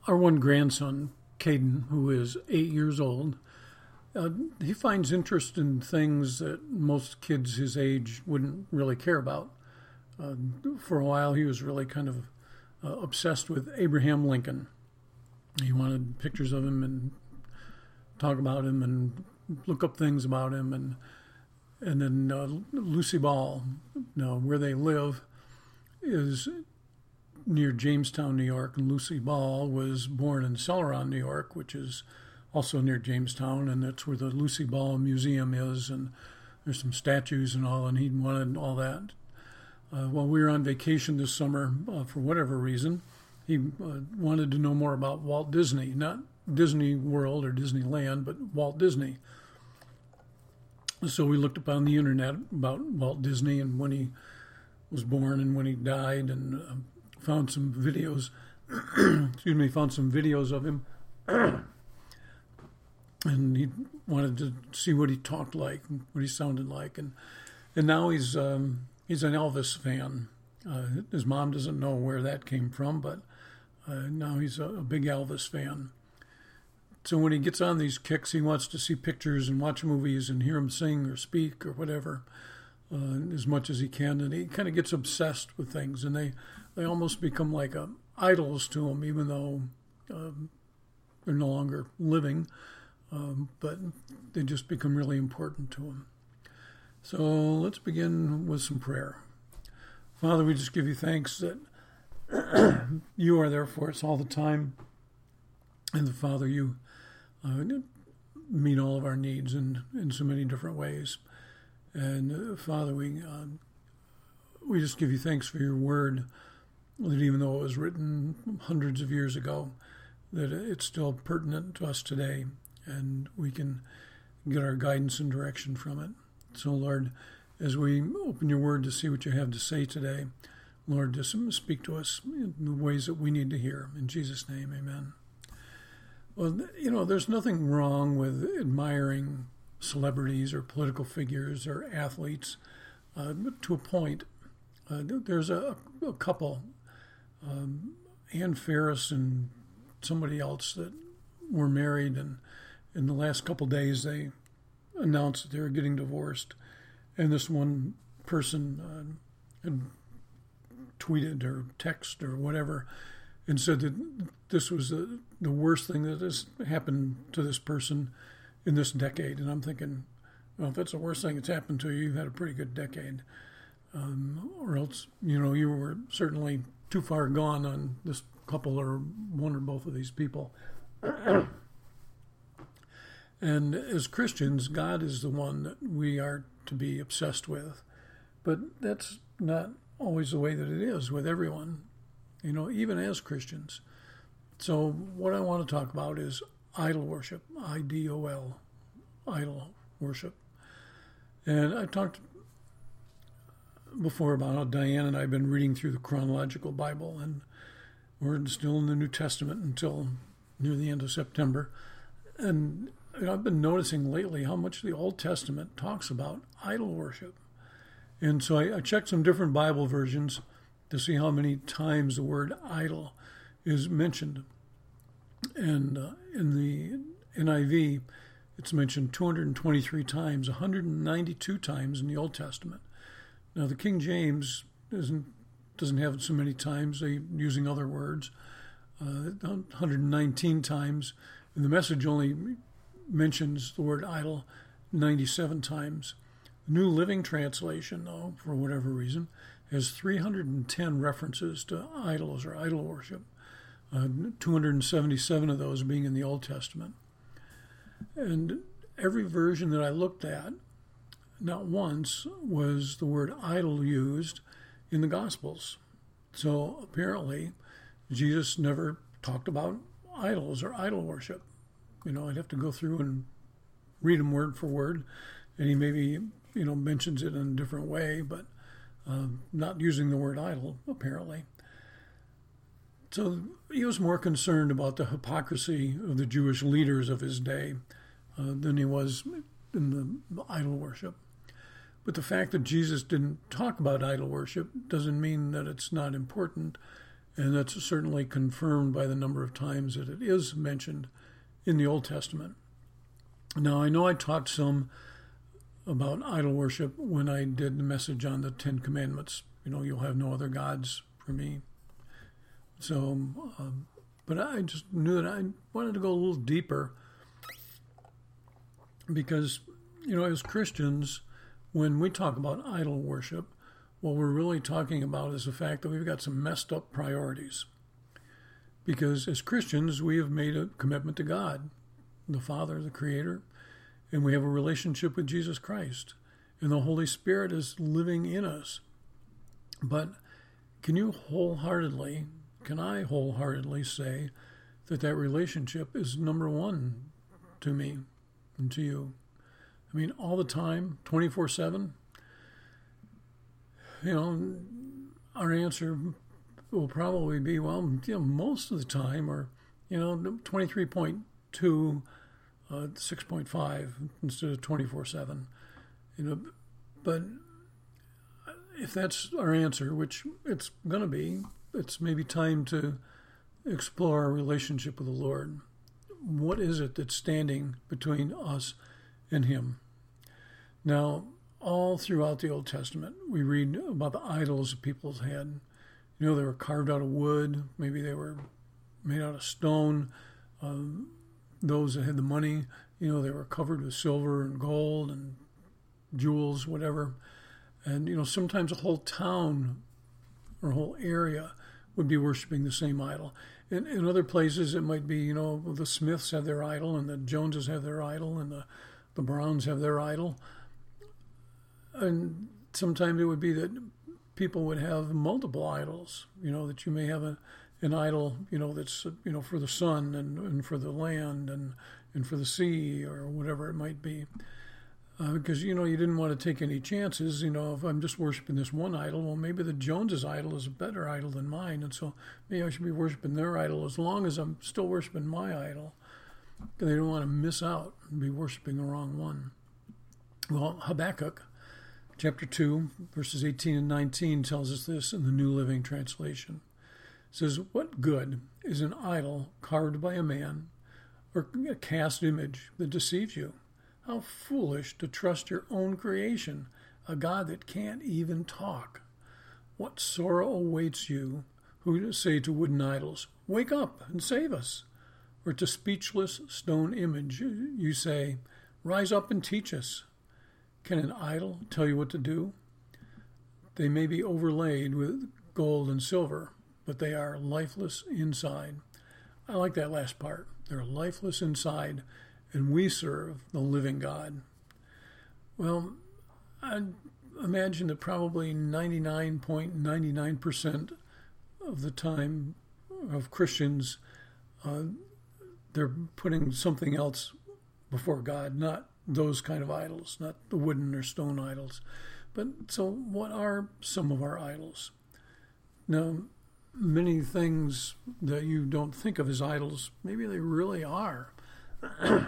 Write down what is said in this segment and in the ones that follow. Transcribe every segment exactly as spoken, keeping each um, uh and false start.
our one grandson, Caden, who is eight years old, uh, he finds interest in things that most kids his age wouldn't really care about. Uh, for a while, he was really kind of uh, obsessed with Abraham Lincoln. He wanted pictures of him and talk about him and look up things about him. And and then uh, Lucy Ball, now where they live is near Jamestown, New York, and Lucy Ball was born in Celeron, New York, which is also near Jamestown, and that's where the Lucy Ball Museum is, and there's some statues and all, and he wanted all that. Uh, while we were on vacation this summer, uh, for whatever reason, he uh, wanted to know more about Walt Disney, not Disney World or Disneyland, but Walt Disney. So we looked up on the internet about Walt Disney and when he was born and when he died, and uh, found some videos. excuse me, found some videos of him, and he wanted to see what he talked like, what he sounded like, and and now he's um, he's an Elvis fan. Uh, his mom doesn't know where that came from, but uh, now he's a, a big Elvis fan. So when he gets on these kicks, he wants to see pictures and watch movies and hear him sing or speak or whatever. Uh, as much as he can, and he kind of gets obsessed with things, and they, they almost become like uh, idols to him, even though um, they're no longer living, um, but they just become really important to him. So let's begin with some prayer. Father, we just give you thanks that you are there for us all the time, and that, Father, you uh, meet all of our needs in, in so many different ways. And uh, Father, we uh, we just give you thanks for your word, that even though it was written hundreds of years ago, that it's still pertinent to us today, and we can get our guidance and direction from it. So, Lord, as we open your word to see what you have to say today, Lord, just speak to us in the ways that we need to hear. In Jesus' name, amen. Well, you know, there's nothing wrong with admiring celebrities or political figures or athletes uh, to a point. Uh, there's a, a couple, um, Ann Faris and somebody else, that were married, and in the last couple days they announced that they were getting divorced. And this one person uh, had tweeted or text or whatever and said that this was the, the worst thing that has happened to this person in this decade. And I'm thinking, well, if it's the worst thing that's happened to you, you've had a pretty good decade. Um, or else, you know, you were certainly too far gone on this couple or one or both of these people. And as Christians, God is the one that we are to be obsessed with. But that's not always the way that it is with everyone, you know, even as Christians. So what I want to talk about is idol worship, I D O L, idol worship. And I talked before about how Diane and I have been reading through the chronological Bible, and we're still in the New Testament until near the end of September. And I've been noticing lately how much the Old Testament talks about idol worship. And so I, I checked some different Bible versions to see how many times the word idol is mentioned. And uh, in the N I V, it's mentioned two hundred twenty-three times, one hundred ninety-two times in the Old Testament. Now, the King James doesn't doesn't have it so many times. They're using other words, uh, one hundred nineteen times. And the Message only mentions the word idol ninety-seven times. The New Living Translation, though, for whatever reason, has three hundred ten references to idols or idol worship, uh, two hundred seventy-seven of those being in the Old Testament. And every version that I looked at, not once was the word idol used in the Gospels. So apparently, Jesus never talked about idols or idol worship. You know, I'd have to go through and read them word for word, and he maybe, you know, mentions it in a different way, but um, not using the word idol, apparently. So he was more concerned about the hypocrisy of the Jewish leaders of his day uh, than he was in the idol worship. But the fact that Jesus didn't talk about idol worship doesn't mean that it's not important. And that's certainly confirmed by the number of times that it is mentioned in the Old Testament. Now, I know I talked some about idol worship when I did the message on the Ten Commandments. You know, you'll have no other gods for me. So, um, but I just knew that I wanted to go a little deeper because, you know, as Christians, when we talk about idol worship, what we're really talking about is the fact that we've got some messed up priorities. Because as Christians, we have made a commitment to God, the Father, the Creator, and we have a relationship with Jesus Christ, and the Holy Spirit is living in us. But can you wholeheartedly, can I wholeheartedly say that that relationship is number one to me and to you? I mean, all the time, twenty-four seven, you know, our answer will probably be, well, you know, most of the time, or, you know, twenty-three point two, uh, six point five instead of twenty-four seven. You know, but if that's our answer, which it's going to be, it's maybe time to explore our relationship with the Lord. What is it that's standing between us and Him? Now, all throughout the Old Testament, we read about the idols that people had. You know, they were carved out of wood. Maybe they were made out of stone. Um, those that had the money, you know, they were covered with silver and gold and jewels, whatever. And, you know, sometimes a whole town or a whole area would be worshiping the same idol. In, in other places, it might be, you know, the Smiths have their idol, and the Joneses have their idol, and the, the Browns have their idol. And sometimes it would be that people would have multiple idols, you know, that you may have a, an idol, you know, that's, you know, for the sun and, and for the land and, and for the sea or whatever it might be. Uh, because, you know, you didn't want to take any chances. You know, if I'm just worshiping this one idol, well, maybe the Joneses' idol is a better idol than mine. And so maybe I should be worshiping their idol as long as I'm still worshiping my idol. They don't want to miss out and be worshiping the wrong one. Well, Habakkuk chapter two, verses eighteen and nineteen tells us this in the New Living Translation. It says, "What good is an idol carved by a man or a cast image that deceives you? How foolish to trust your own creation, a God that can't even talk. What sorrow awaits you who say to wooden idols, 'Wake up and save us.' Or to speechless stone image, you say, 'Rise up and teach us.' Can an idol tell you what to do? They may be overlaid with gold and silver, but they are lifeless inside." I like that last part. They're lifeless inside, and we serve the living God. Well, I imagine that probably ninety-nine point nine nine percent of the time of Christians, uh, they're putting something else before God, not those kind of idols, not the wooden or stone idols. But so what are some of our idols? Now, many things that you don't think of as idols, maybe they really are. The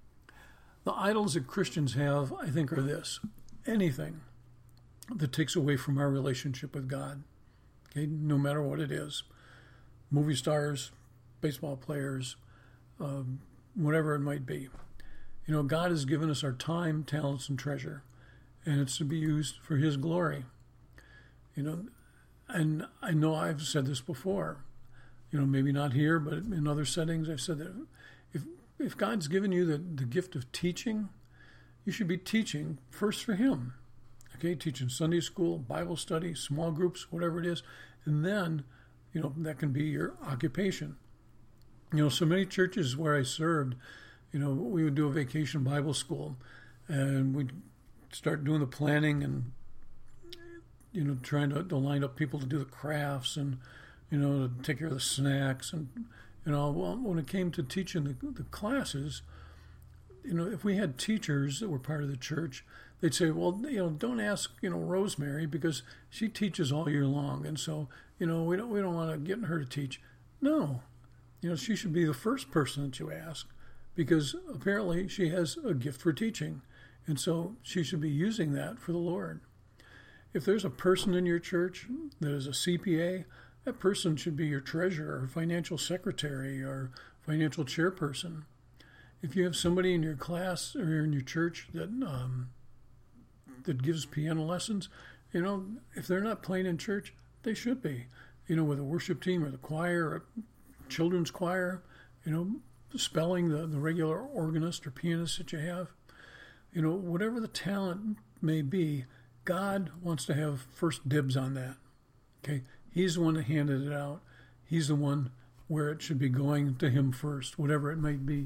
idols that Christians have, I think, are this: anything that takes away from our relationship with God, okay, no matter what it is. Movie stars, baseball players, um, whatever it might be. You know, God has given us our time, talents, and treasure, and it's to be used for His glory. You know, and I know I've said this before, you know, maybe not here, but in other settings, I've said that if if God's given you the, the gift of teaching, you should be teaching first for Him. Okay, teaching Sunday school, Bible study, small groups, whatever it is, and then, you know, that can be your occupation. You know, so many churches where I served, you know, we would do a vacation Bible school, and we'd start doing the planning and, you know, trying to, to line up people to do the crafts and, you know, to take care of the snacks. And, you know, well, when it came to teaching the, the classes, you know, if we had teachers that were part of the church, they'd say, well, you know, don't ask, you know, Rosemary because she teaches all year long. And so, you know, we don't, we don't want to get her to teach. No, you know, she should be the first person that you ask, because apparently she has a gift for teaching, and so she should be using that for the Lord. If there's a person in your church that is a C P A, that person should be your treasurer or financial secretary or financial chairperson. If you have somebody in your class or in your church that um, that gives piano lessons, you know, if they're not playing in church, they should be. You know, with a worship team or the choir or children's choir, you know, spelling the, the regular organist or pianist that you have. You know, whatever the talent may be, God wants to have first dibs on that. Okay? He's the one that handed it out. He's the one where it should be going to him first, whatever it might be.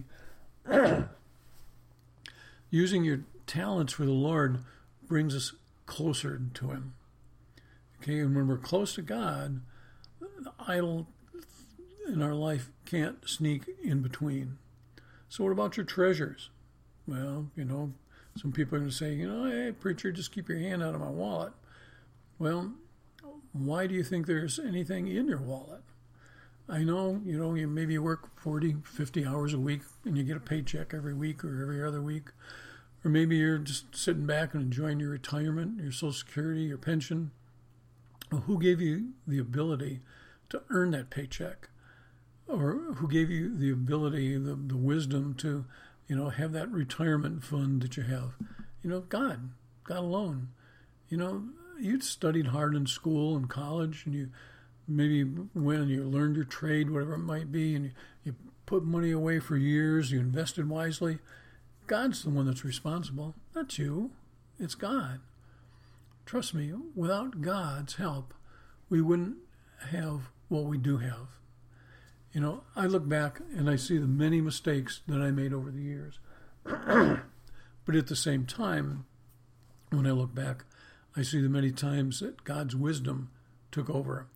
Using your talents for the Lord brings us closer to him. Okay, and when we're close to God, the idol in our life can't sneak in between. So what about your treasures? Well, you know, some people are going to say, you know, hey, preacher, just keep your hand out of my wallet. Well, why do you think there's anything in your wallet? I know, you know, you maybe work forty, fifty hours a week and you get a paycheck every week or every other week. Or maybe you're just sitting back and enjoying your retirement, your Social Security, your pension. Well, who gave you the ability to earn that paycheck? Or who gave you the ability, the, the wisdom to, you know, have that retirement fund that you have? You know, God, God alone. You know, you'd studied hard in school and college, and you maybe went and you learned your trade, whatever it might be, and you, you put money away for years, you invested wisely. God's the one that's responsible, not you. It's God. Trust me, without God's help, we wouldn't have what we do have. You know, I look back and I see the many mistakes that I made over the years. But at the same time, when I look back, I see the many times that God's wisdom took over.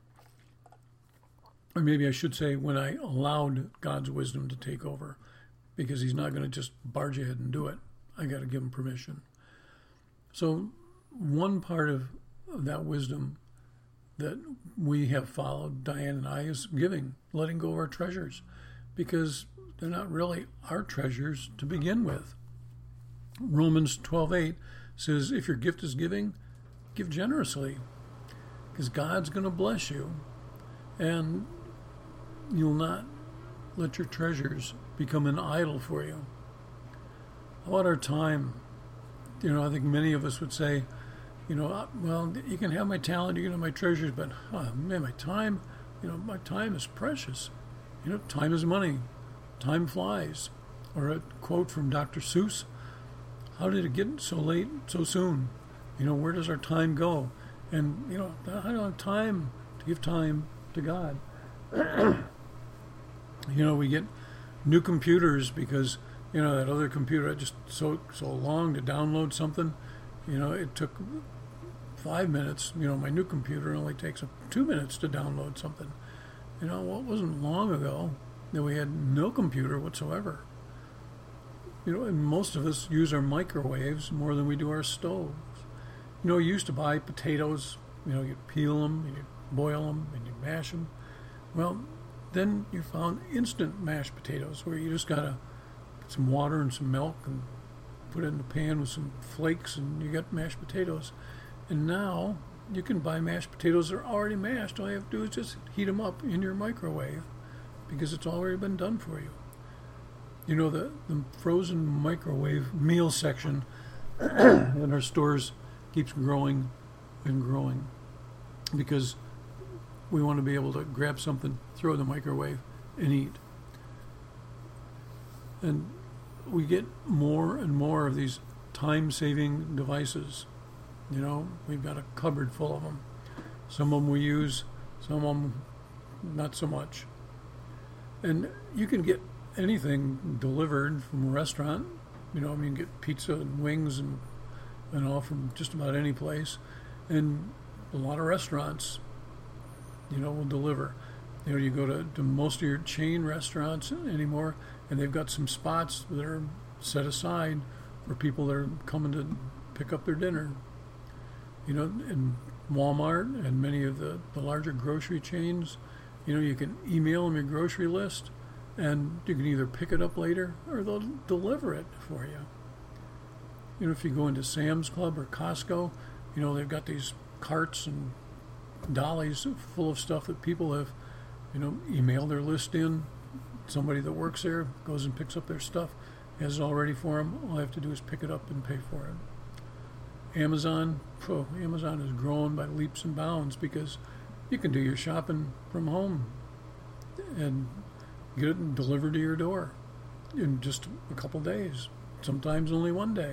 Or maybe I should say when I allowed God's wisdom to take over, because he's not going to just barge ahead and do it. I got to give him permission. So one part of, of that wisdom that we have followed, Diane and I, is giving, letting go of our treasures, because they're not really our treasures to begin with. Romans twelve eight says, if your gift is giving, give generously, because God's going to bless you, and you'll not let your treasures become an idol for you. How about our time? You know, I think many of us would say, you know, well, you can have my talent, you can have my treasures, but oh, man, my time, you know, my time is precious. You know, time is money. Time flies. Or a quote from Doctor Seuss, how did it get so late, so soon? You know, where does our time go? And, you know, I don't have time to give time to God. You know, we get new computers because, you know, that other computer just so so long to download something. You know, it took five minutes. You know, my new computer only takes two minutes to download something. You know, well, it wasn't long ago that we had no computer whatsoever. You know, and most of us use our microwaves more than we do our stoves. You know, you used to buy potatoes. You know, you'd peel them, and you'd boil them, and you'd mash them. Well, then you found instant mashed potatoes where you just got to put some water and some milk and put it in the pan with some flakes and you got mashed potatoes. And now you can buy mashed potatoes that are already mashed. All you have to do is just heat them up in your microwave because it's already been done for you. You know, the, the frozen microwave meal section in our stores keeps growing and growing because we want to be able to grab something, throw it in the microwave, and eat. And we get more and more of these time-saving devices. You know, we've got a cupboard full of them. Some of them we use, some of them not so much. And you can get anything delivered from a restaurant. You know, I mean, get pizza and wings and, and all from just about any place. And a lot of restaurants, you know, will deliver. You know, you go to, to most of your chain restaurants anymore, and they've got some spots that are set aside for people that are coming to pick up their dinner. You know, in Walmart and many of the, the larger grocery chains, you know, you can email them your grocery list, and you can either pick it up later or they'll deliver it for you. You know, if you go into Sam's Club or Costco, you know, they've got these carts and dollies full of stuff that people have, you know, emailed their list in. Somebody that works there goes and picks up their stuff, has it all ready for them. All I have to do is pick it up and pay for it. Amazon, oh, Amazon is growing by leaps and bounds because you can do your shopping from home and get it delivered to your door in just a couple days, sometimes only one day.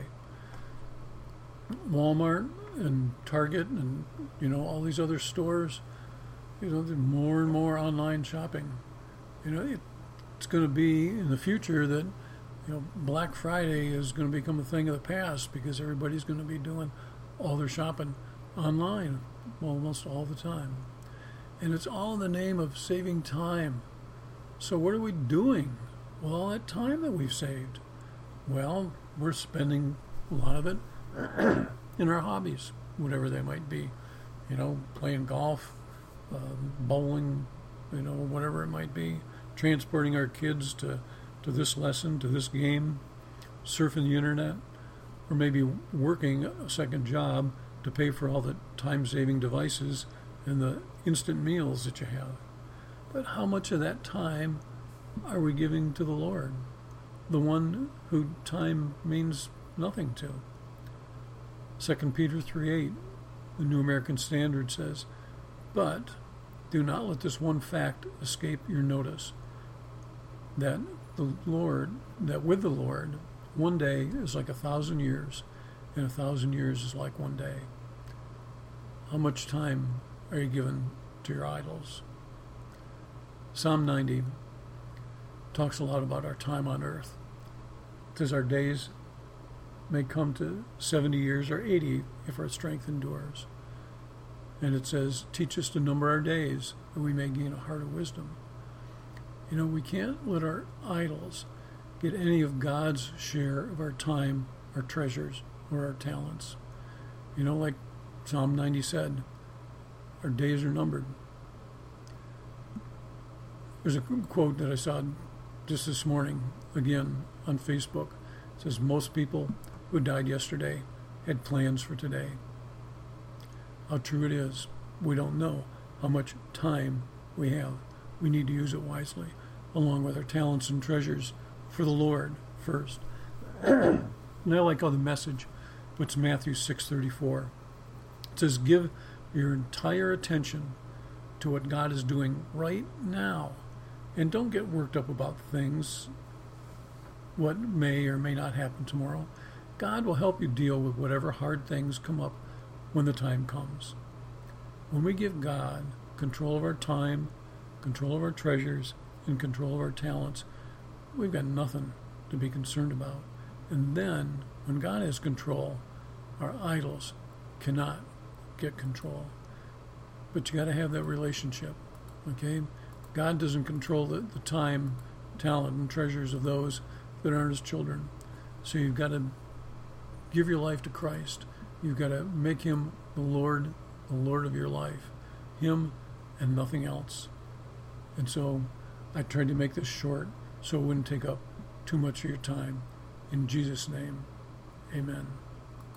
Walmart and Target and, you know, all these other stores, you know, there's more and more online shopping. You know, it, it's going to be in the future that, you know, Black Friday is going to become a thing of the past because everybody's going to be doing all their shopping online almost all the time. And it's all in the name of saving time. So what are we doing with all that time that we've saved? Well, we're spending a lot of it in our hobbies, whatever they might be. You know, playing golf, uh, bowling, you know, whatever it might be. Transporting our kids to to this lesson, to this game, surfing the internet, or maybe working a second job to pay for all the time-saving devices and the instant meals that you have. But how much of that time are we giving to the Lord, the one who time means nothing to? Second Peter three eight, the New American Standard says, "But do not let this one fact escape your notice, that the Lord, that with the Lord, one day is like a thousand years, and a thousand years is like one day." How much time are you giving to your idols? Psalm ninety talks a lot about our time on earth. It says our days may come to seventy years or eighty if our strength endures. And it says, teach us to number our days that we may gain a heart of wisdom. You know, we can't let our idols get any of God's share of our time, our treasures, or our talents. You know, like Psalm ninety said, our days are numbered. There's a quote that I saw just this morning, again, on Facebook. It says, most people who died yesterday had plans for today. How true it is. We don't know how much time we have. We need to use it wisely, along with our talents and treasures for the Lord first. And I like how the Message puts Matthew six thirty-four. It says, give your entire attention to what God is doing right now. And don't get worked up about things, what may or may not happen tomorrow. God will help you deal with whatever hard things come up when the time comes. When we give God control of our time, control of our treasures, and control of our talents, we've got nothing to be concerned about. And then, when God has control, our idols cannot get control. But you got to have that relationship, okay? God doesn't control the, the time, talent, and treasures of those that aren't his children. So you've got to give your life to Christ. You've got to make him the Lord, the Lord of your life. Him and nothing else. And so I tried to make this short so it wouldn't take up too much of your time. In Jesus' name, amen.